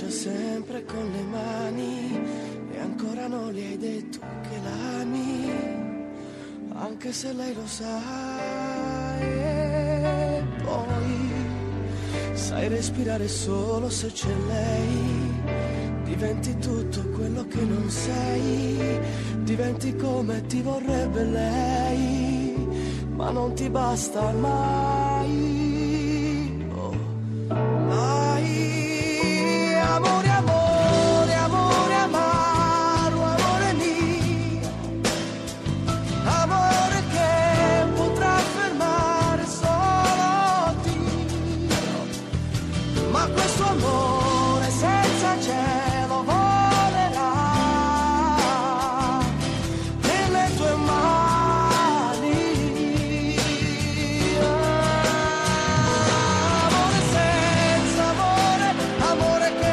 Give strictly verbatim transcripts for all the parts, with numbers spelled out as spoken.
bacia sempre con le mani e ancora non le hai detto che l'ami, anche se lei lo sa. E poi sai respirare solo se c'è lei, diventi tutto quello che non sei, diventi come ti vorrebbe lei, ma non ti basta mai. Amore, amore, amore, amaro, amore mio, amore che potrà fermare solo Dio, ma questo amore senza cielo volerà nelle tue mani. Amore senza amore, amore che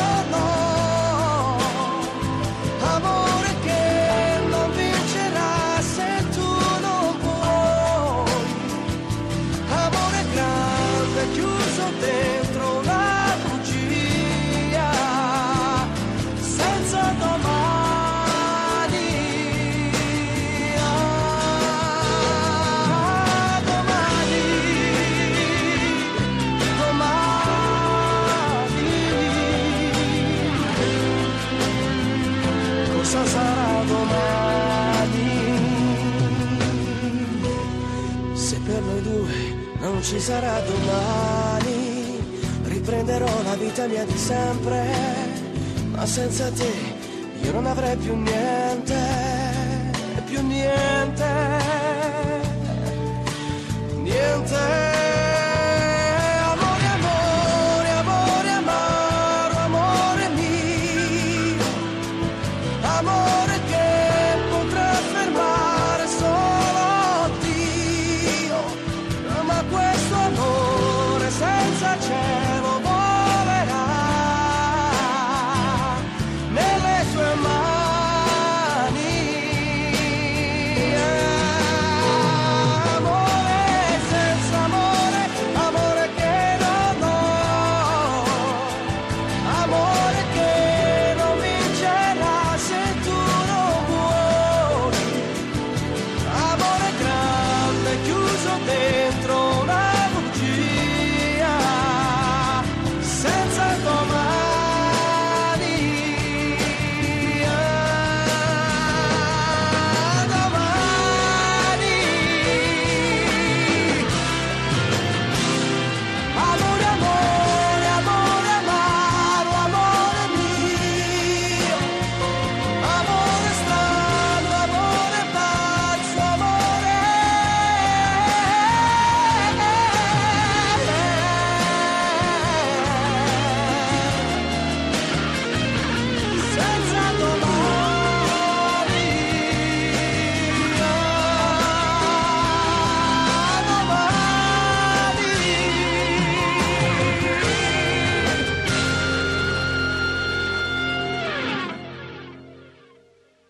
dentro una bugia senza domani. Ah, domani, domani cosa sarà domani? Se per noi due non ci sarà domani, riprenderò la vita mia di sempre, ma senza te io non avrei più niente, più niente, niente.